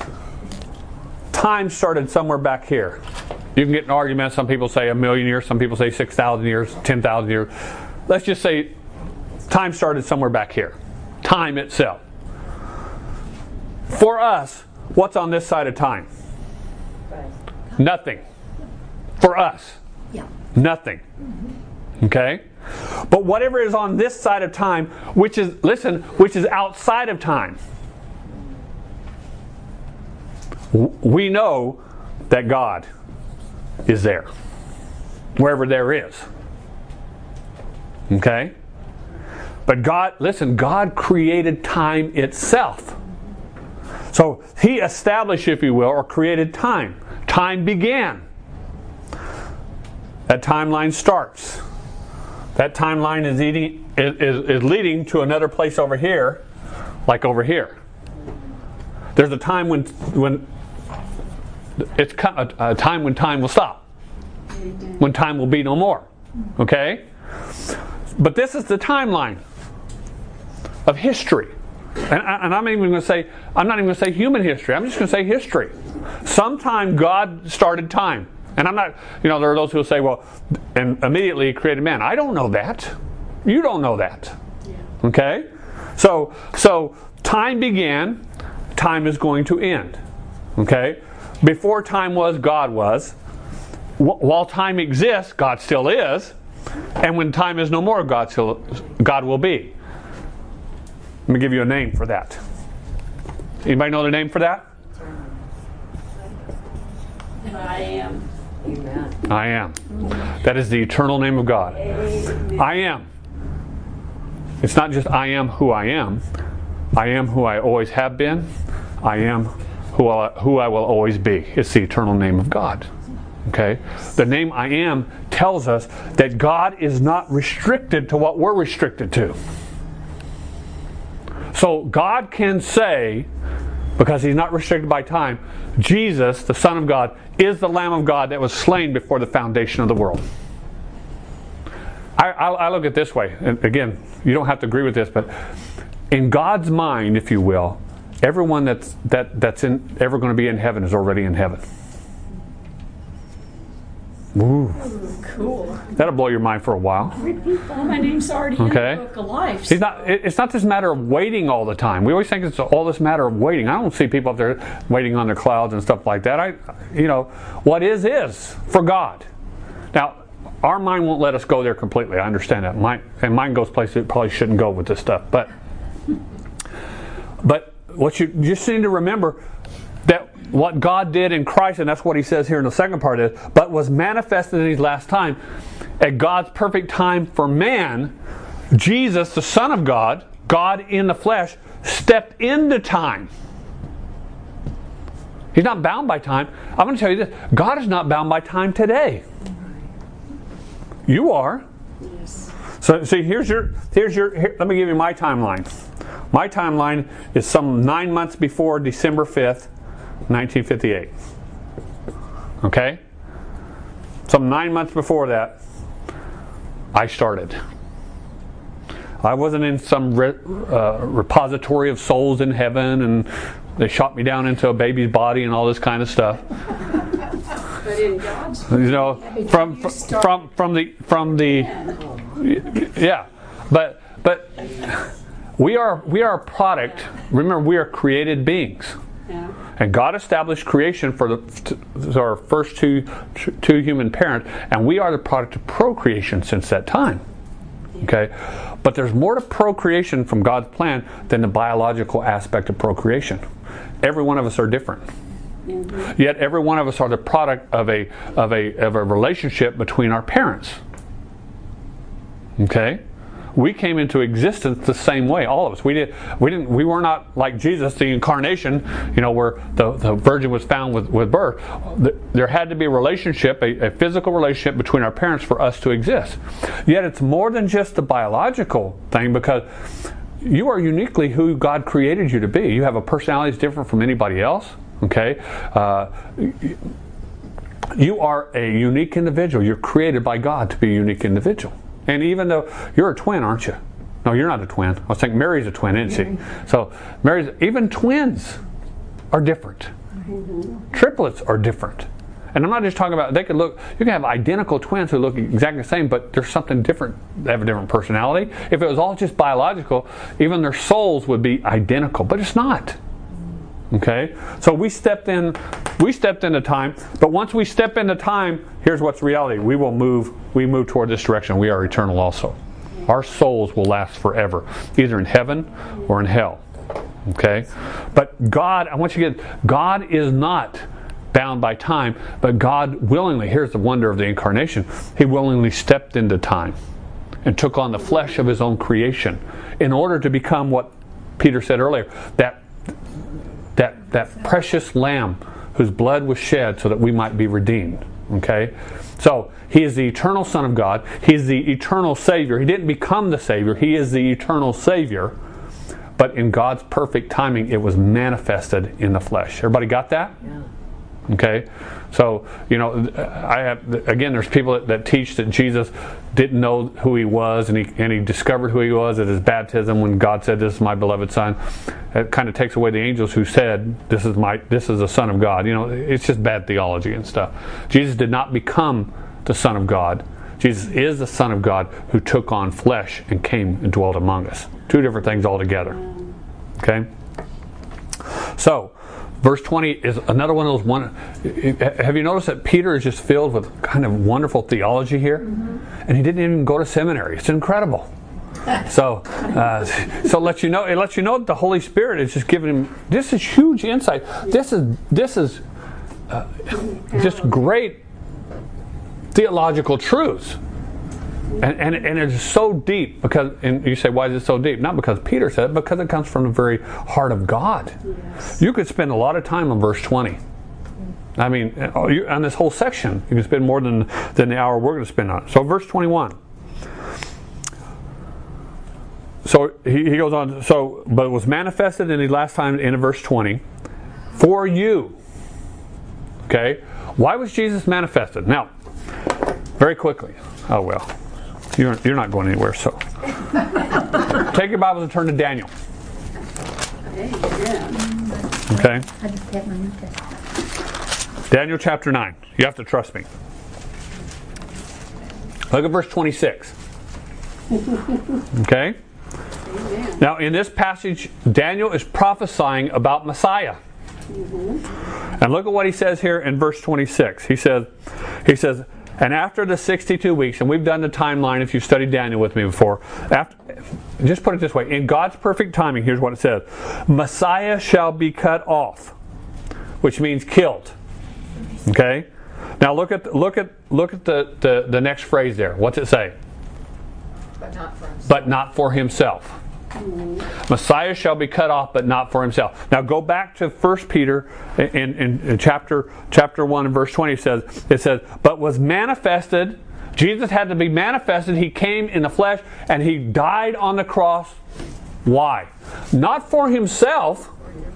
Speaker 2: Time started somewhere back here. You can get an argument. Some people say a million years. Some people say six thousand years, ten thousand years. Let's just say time started somewhere back here. Time itself. For us, what's on this side of time? Nothing. For us.
Speaker 1: Yeah.
Speaker 2: Nothing. Okay? But whatever is on this side of time, which is, listen, which is outside of time, we know that God is there. Wherever there is. Okay? But God, listen, God created time itself. So He established, if you will, or created time. Time began. That timeline starts. That timeline is, eating, is, is, is leading to another place over here, like over here. There's a time when when it's a, a time when time will stop. When time will be no more. Okay? But this is the timeline of history. And, and I'm even going to say, I'm not even going to say human history. I'm just going to say history. Sometime God started time. And I'm not, you know, there are those who will say, well, and immediately He created man. I don't know that. You don't know that. Okay? So, so time began, time is going to end. Okay? Before time was, God was. Wh- while time exists, God still is. And when time is no more, God still, God will be. Let me give you a name for that. Anybody know the name for that?
Speaker 1: I am.
Speaker 4: Amen.
Speaker 2: I am. That is the eternal name of God. I am. It's not just I am who I am. I am who I always have been. I am who I, who I will always be. It's the eternal name of God. Okay? The name I am tells us that God is not restricted to what we're restricted to. So God can say, because He's not restricted by time, Jesus, the Son of God, is the Lamb of God that was slain before the foundation of the world. I, I, I look at it this way, and again, you don't have to agree with this, but in God's mind, if you will, everyone that's that that's in, ever going to be in heaven is already in heaven. Ooh.
Speaker 1: Cool.
Speaker 2: That'll blow your mind for a while.
Speaker 1: Repeat that. My name's already
Speaker 2: Okay.
Speaker 1: in the book of life.
Speaker 2: It's not, it's not this matter of waiting all the time. We always think it's all this matter of waiting. I don't see people up there waiting on their clouds and stuff like that. I, you know, what is, is for God. Now, our mind won't let us go there completely. I understand that. Mine, and mine goes places it probably shouldn't go with this stuff. But, but what you just need to remember, that what God did in Christ, and that's what He says here in the second part is, but was manifested in His last time, at God's perfect time for man, Jesus, the Son of God, God in the flesh, stepped into time. He's not bound by time. I'm going to tell you this, God is not bound by time today. You are.
Speaker 1: Yes.
Speaker 2: So see, here's your, here's your, here, let me give you my timeline. My timeline is some nine months before December fifth, nineteen fifty-eight. Okay? Some nine months before that, I started. I wasn't in some re, uh, repository of souls in heaven, and they shot me down into a baby's body and all this kind of stuff.
Speaker 1: But in God's
Speaker 2: You know, from from from, from the from the yeah, but but we are we are a product. Remember, we are created beings.
Speaker 1: Yeah.
Speaker 2: And God established creation for the, our first two two human parents, and we are the product of procreation since that time. Okay, but there's more to procreation from God's plan than the biological aspect of procreation. Every one of us are different. Mm-hmm. Yet every one of us are the product of a of a of a relationship between our parents. Okay? We came into existence the same way, all of us. We did. We didn't. We were not like Jesus, the incarnation. You know, where the, the virgin was found with, with birth. There had to be a relationship, a, a physical relationship between our parents for us to exist. Yet it's more than just the biological thing, because you are uniquely who God created you to be. You have a personality that's different from anybody else. Okay. Uh, you are a unique individual. You're created by God to be a unique individual. And even though you're a twin, aren't you? No, you're not a twin. I was thinking Mary's a twin, isn't she? So Mary's, even twins are different. Mm-hmm. Triplets are different. And I'm not just talking about, they could look, you can have identical twins who look exactly the same, but there's something different. They have a different personality. If it was all just biological, even their souls would be identical, but it's not. Okay? So we stepped in, we stepped into time, but once we step into time, here's what's reality. We will move, we move toward this direction. We are eternal also. Our souls will last forever, either in heaven or in hell. Okay? But God, I want you to get, God is not bound by time, but God willingly, here's the wonder of the incarnation, He willingly stepped into time and took on the flesh of His own creation in order to become what Peter said earlier, that that that precious lamb whose blood was shed so that we might be redeemed. Okay? So He is the eternal Son of God. He is the eternal Savior. He didn't become the Savior. He is the eternal Savior. But in God's perfect timing, it was manifested in the flesh. Everybody got that?
Speaker 4: Yeah.
Speaker 2: Okay, so you know, I have again. There's people that, that teach that Jesus didn't know who He was, and he and he discovered who He was at His baptism when God said, "This is my beloved Son." It kind of takes away the angels who said, "This is my, this is the Son of God." You know, it's just bad theology and stuff. Jesus did not become the Son of God. Jesus is the Son of God who took on flesh and came and dwelt among us. Two different things altogether. Okay? So, verse twenty is another one of those one. Have you noticed that Peter is just filled with kind of wonderful theology here? Mm-hmm. And he didn't even go to seminary. It's incredible. So, uh, so it lets you know. It lets you know that the Holy Spirit is just giving him. This is huge insight. This is this is uh, just great theological truths, and and and it's so deep because. And you say, why is it so deep? Not because Peter said it, because it comes from the very heart of God. Yes. You could spend a lot of time on verse twenty. I mean, on this whole section, you can spend more than than the hour we're going to spend on it. So, verse twenty-one. So he, he goes on, so, but it was manifested in the last time in verse twenty, for you. Okay? Why was Jesus manifested? Now, very quickly. Oh, well. You're, you're not going anywhere, so. Take your Bibles and turn to Daniel. Okay?
Speaker 1: I just get my New Testament.
Speaker 2: Daniel chapter nine. You have to trust me. Look at verse twenty-six. Okay?
Speaker 1: Amen.
Speaker 2: Now, in this passage, Daniel is prophesying about Messiah. Mm-hmm. And look at what he says here in verse twenty-six. He says, he says, and after the sixty-two weeks, and we've done the timeline if you've studied Daniel with me before, after, just put it this way, in God's perfect timing, here's what it says. Messiah shall be cut off, which means killed. Okay? Now look at look at look at the, the, the next phrase there. What's it say?
Speaker 3: But not for himself.
Speaker 2: But not for himself. Mm-hmm. Messiah shall be cut off, but not for himself. Now go back to First Peter in, in, in chapter chapter one and verse twenty. It says, it says, but was manifested. Jesus had to be manifested. He came in the flesh and he died on the cross. Why? Not for himself.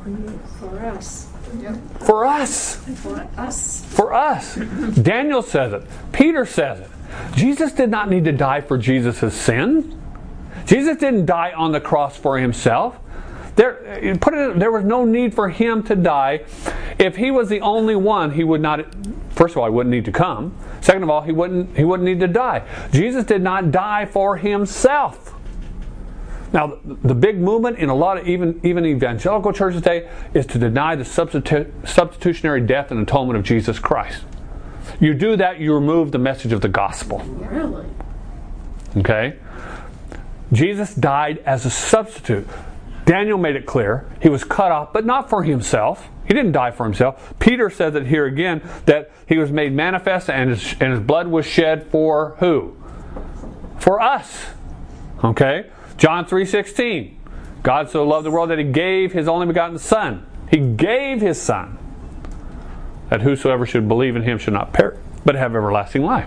Speaker 1: For us.
Speaker 2: For us.
Speaker 1: For us.
Speaker 2: For us. Daniel says it. Peter says it. Jesus did not need to die for Jesus' sin. Jesus didn't die on the cross for himself. There, put it, there was no need for him to die. If he was the only one, he would not. First of all, he wouldn't need to come. Second of all, he wouldn't. He wouldn't need to die. Jesus did not die for himself. Now, the big movement in a lot of even even evangelical churches today is to deny the substitu- substitutionary death and atonement of Jesus Christ. You do that, you remove the message of the gospel.
Speaker 1: Really?
Speaker 2: Okay? Jesus died as a substitute. Daniel made it clear. He was cut off, but not for himself. He didn't die for himself. Peter said that here again, that he was made manifest and his, and his blood was shed for who? For us. Okay? John three sixteen. God so loved the world that he gave his only begotten Son. He gave his Son, that whosoever should believe in him should not perish, but have everlasting life.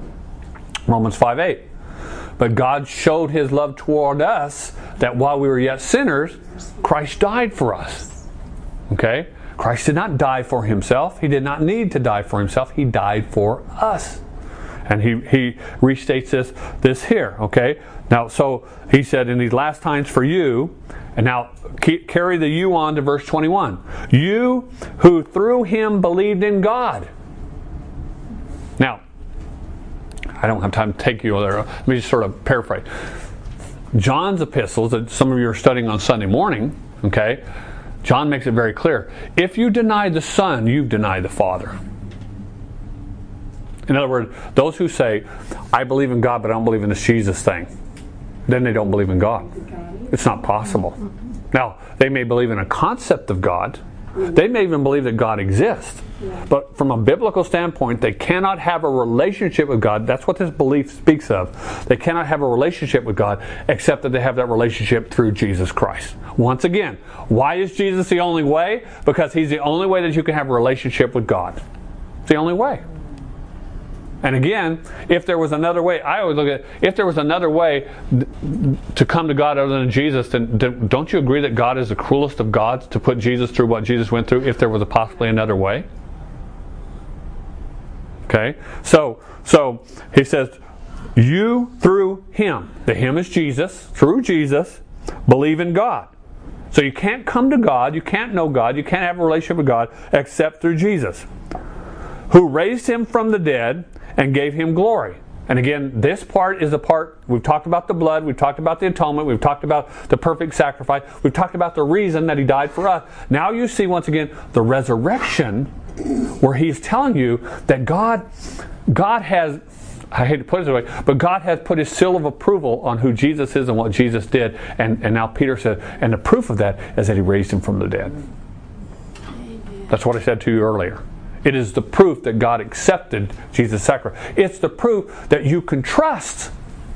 Speaker 2: Romans five eight. But God showed his love toward us, that while we were yet sinners, Christ died for us. Okay? Christ did not die for himself. He did not need to die for himself. He died for us. And he, he restates this, this here. Okay? Now, so he said, in these last times for you, and now keep, carry the you on to verse twenty-one. You who through him believed in God. Now, I don't have time to take you there. Let me just sort of paraphrase. John's epistles that some of you are studying on Sunday morning, okay, John makes it very clear. If you deny the Son, you've denied the Father. In other words, those who say, I believe in God, but I don't believe in this Jesus thing, then they don't believe in God. It's not possible. Now, they may believe in a concept of God. They may even believe that God exists. But from a biblical standpoint, they cannot have a relationship with God. That's what this belief speaks of. They cannot have a relationship with God except that they have that relationship through Jesus Christ. Once again, why is Jesus the only way? Because he's the only way that you can have a relationship with God. It's the only way. And again, if there was another way, I always look at, if there was another way to come to God other than Jesus, then don't you agree that God is the cruelest of gods to put Jesus through what Jesus went through if there was a possibly another way? Okay? So, so he says, you through him, the him is Jesus, through Jesus, believe in God. So you can't come to God, you can't know God, you can't have a relationship with God except through Jesus, who raised him from the dead and gave him glory. And again, this part is the part, we've talked about the blood, we've talked about the atonement, we've talked about the perfect sacrifice, we've talked about the reason that he died for us. Now you see once again the resurrection, where he's telling you that God, God has, I hate to put it this way, but God has put his seal of approval on who Jesus is and what Jesus did. And, and now Peter said, and the proof of that is that he raised him from the dead. That's what I said to you earlier. It is the proof that God accepted Jesus' sacrifice. It's the proof that you can trust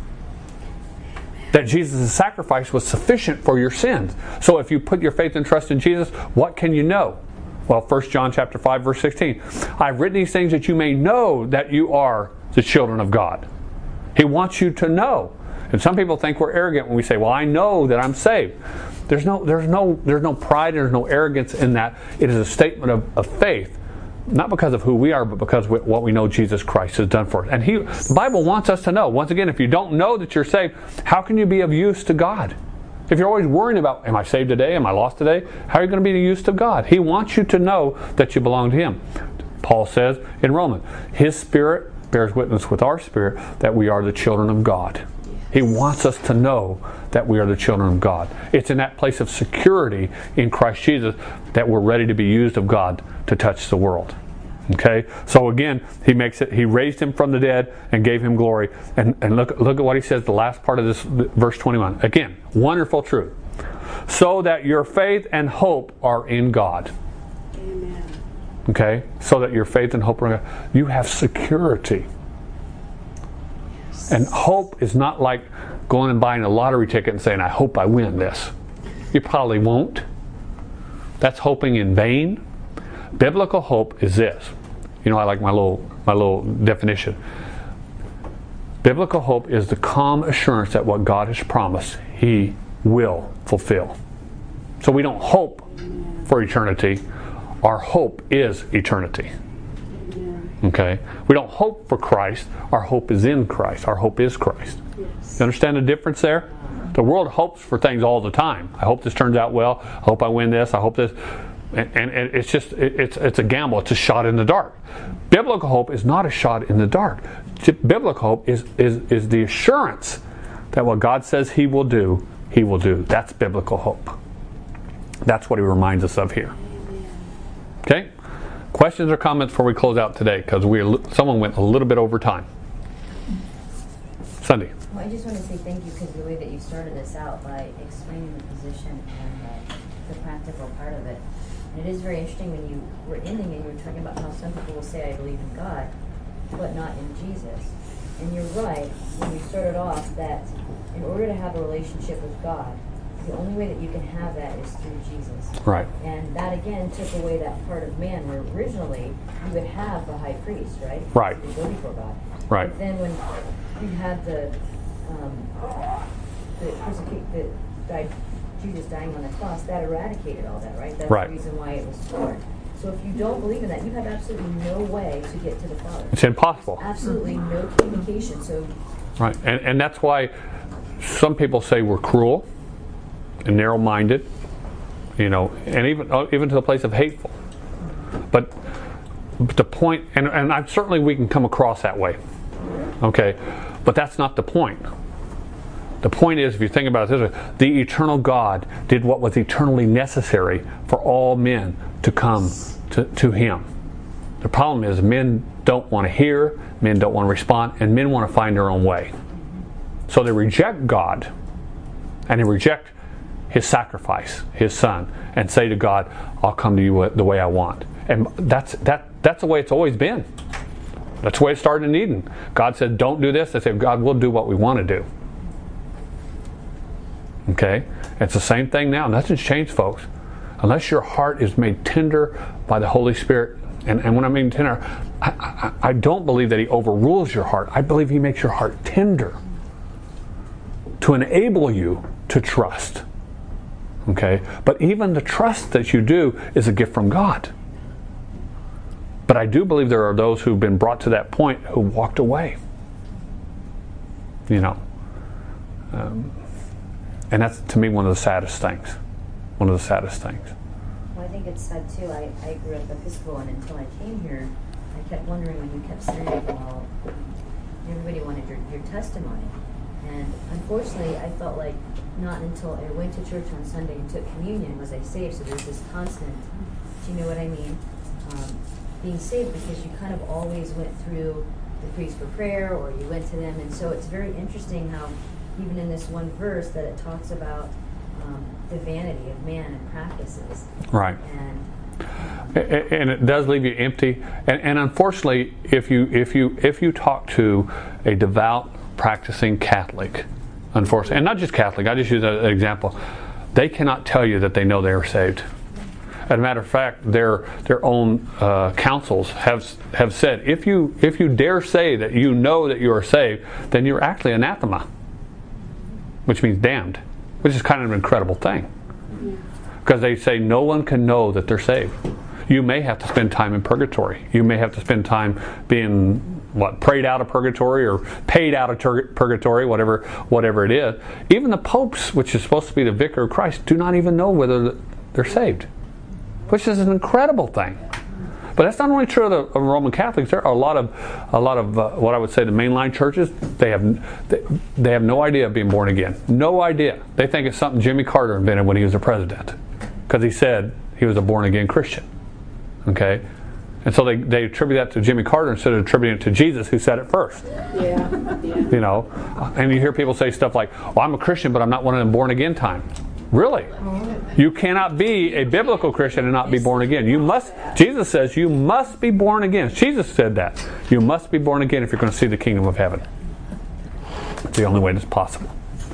Speaker 2: that Jesus' sacrifice was sufficient for your sins. So if you put your faith and trust in Jesus, what can you know? Well, First John chapter five, verse sixteen. I've written these things that you may know that you are the children of God. He wants you to know. And some people think we're arrogant when we say, well, I know that I'm saved. There's no, there's no, there's no pride, there's no arrogance in that. It is a statement of, of faith. Not because of who we are, but because of what we know Jesus Christ has done for us. And he, the Bible wants us to know. Once again, if you don't know that you're saved, how can you be of use to God? If you're always worrying about, am I saved today? Am I lost today? How are you going to be of use to God? He wants you to know that you belong to him. Paul says in Romans, his Spirit bears witness with our spirit that we are the children of God. He wants us to know that we are the children of God. It's in that place of security in Christ Jesus that we're ready to be used of God to touch the world. Okay? So again, he makes it, he raised him from the dead and gave him glory. And, and look, look at what he says, the last part of this, verse twenty-one. Again, wonderful truth. So that your faith and hope are in God.
Speaker 1: Amen.
Speaker 2: Okay? So that your faith and hope are in God. You have security. And hope is not like going and buying a lottery ticket and saying, I hope I win this. You probably won't. That's hoping in vain. Biblical hope is this. You know, I like my little my little definition. Biblical hope is the calm assurance that what God has promised, he will fulfill. So we don't hope for eternity. Our hope is eternity. Okay? We don't hope for Christ. Our hope is in Christ. Our hope is Christ.
Speaker 1: Yes.
Speaker 2: You understand the difference there? The world hopes for things all the time. I hope this turns out well. I hope I win this. I hope this. And, and, and it's just, it, it's it's a gamble. It's a shot in the dark. Biblical hope is not a shot in the dark. Biblical hope is, is, is the assurance that what God says he will do, he will do. That's biblical hope. That's what he reminds us of here. Okay? Questions or comments before we close out today? Because we someone went a little bit over time. Cindy.
Speaker 4: Well, I just want to say thank you because the way that you started this out by explaining the position and uh, the practical part of it. And it is very interesting when you were ending and you were talking about how some people will say, I believe in God, but not in Jesus. And you're right, when you started off, that in order to have a relationship with God, the only way that you can have that is through Jesus.
Speaker 2: Right.
Speaker 4: And that again took away that part of man where originally you would have the high priest, right?
Speaker 2: Right.
Speaker 4: You go before God.
Speaker 2: Right.
Speaker 4: But then when you had the um, the persecute the died, Jesus dying on the cross, that eradicated all that, right? That's
Speaker 2: right.
Speaker 4: the reason why it was torn. So if you don't believe in that, you have absolutely no way to get to the Father.
Speaker 2: It's impossible.
Speaker 4: Absolutely no communication. So
Speaker 2: right, and and that's why some people say we're cruel and narrow-minded, you know, and even even to the place of hateful. But, but the point, and and I, certainly we can come across that way, okay, but that's not the point. The point is, if you think about it this way, the eternal God did what was eternally necessary for all men to come to, to him. The problem is men don't want to hear, men don't want to respond, and men want to find their own way. So they reject God, and they reject his sacrifice, his son, and say to God, I'll come to you the way I want. And that's that that's the way it's always been. That's the way it started in Eden. God said, don't do this. They said, God, we'll do what we want to do. Okay? It's the same thing now. Nothing's changed, folks. Unless your heart is made tender by the Holy Spirit. And, and when I mean tender, I, I, I don't believe that he overrules your heart. I believe he makes your heart tender to enable you to trust. Okay? But even the trust that you do is a gift from God. But I do believe there are those who've been brought to that point who walked away. You know. Um, and that's, to me, one of the saddest things. One of the saddest things.
Speaker 4: Well, I think it's sad, too. I, I grew up Episcopal, and until I came here, I kept wondering when you kept saying, well, Everybody wanted your, your testimony. And unfortunately, I felt like not until I went to church on Sunday and took communion was I saved. So there's this constant, do you know what I mean? Um, being saved, because you kind of always went through the priest for prayer, or you went to them. And so it's very interesting how even in this one verse that it talks about um, the vanity of man and practices.
Speaker 2: Right.
Speaker 4: And,
Speaker 2: and it does leave you empty. And, and unfortunately, if you if you if you talk to a devout practicing Catholic, unfortunately, and not just Catholic, I just use an example, they cannot tell you that they know they are saved. As a matter of fact, their their own uh, councils have have said, if you if you dare say that you know that you are saved, then you're actually anathema, which means damned, which is kind of an incredible thing. Because they say no one can know that they're saved. You may have to spend time in purgatory. You may have to spend time being, what, prayed out of purgatory or paid out of tur- purgatory, whatever whatever it is. Even the popes, which is supposed to be the vicar of Christ, do not even know whether they're saved, which is an incredible thing. But that's not only true of the of Roman Catholics. There are a lot of a lot of uh, what I would say the mainline churches. They have they, they have no idea of being born again. No idea. They think it's something Jimmy Carter invented when he was the president, because he said he was a born again Christian. Okay, and so they they attribute that to Jimmy Carter instead of attributing it to Jesus, who said it first.
Speaker 1: Yeah. Yeah.
Speaker 2: You know, and you hear people say stuff like, "Well, I'm a Christian, but I'm not one of them born again time." Really? You cannot be a biblical Christian and not be born again. You must, Jesus says, you must be born again. Jesus said that. You must be born again if you're going to see the kingdom of heaven. It's the only way that's possible.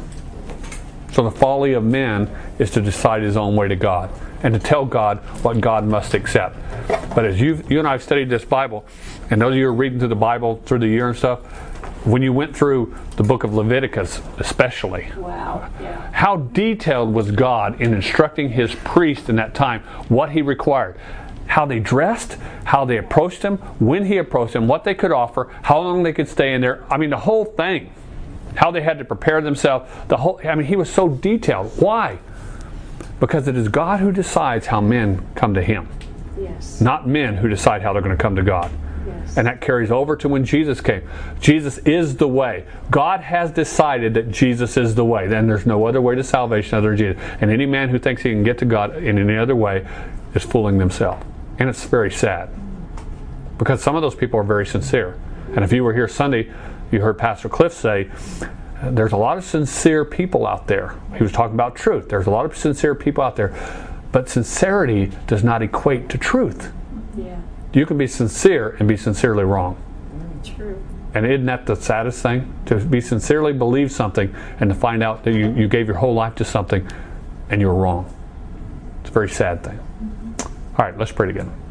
Speaker 2: So the folly of man is to decide his own way to God and to tell God what God must accept. But as you you and I have studied this Bible, and those of you who are reading through the Bible through the year and stuff, when you went through the book of Leviticus especially,
Speaker 1: Wow. Yeah.
Speaker 2: how detailed was God in instructing his priest in that time, what he required, how they dressed, how they approached him, when he approached them, what they could offer, how long they could stay in there. I mean, the whole thing, how they had to prepare themselves. The whole, I mean, he was so detailed. Why? Because it is God who decides how men come to him,
Speaker 1: Yes.
Speaker 2: not men who decide how they're going to come to God.
Speaker 1: Yes.
Speaker 2: And that carries over to when Jesus came. Jesus is the way. God has decided that Jesus is the way. Then there's no other way to salvation other than Jesus. And any man who thinks he can get to God in any other way is fooling themselves. And it's very sad. Because some of those people are very sincere. And if you were here Sunday, you heard Pastor Cliff say, there's a lot of sincere people out there. He was talking about truth. There's a lot of sincere people out there. But sincerity does not equate to truth.
Speaker 1: Yeah.
Speaker 2: You can be sincere and be sincerely wrong.
Speaker 1: True.
Speaker 2: And isn't that the saddest thing? To be sincerely believe something and to find out that you, you gave your whole life to something and you were wrong. It's a very sad thing. All right, let's pray together.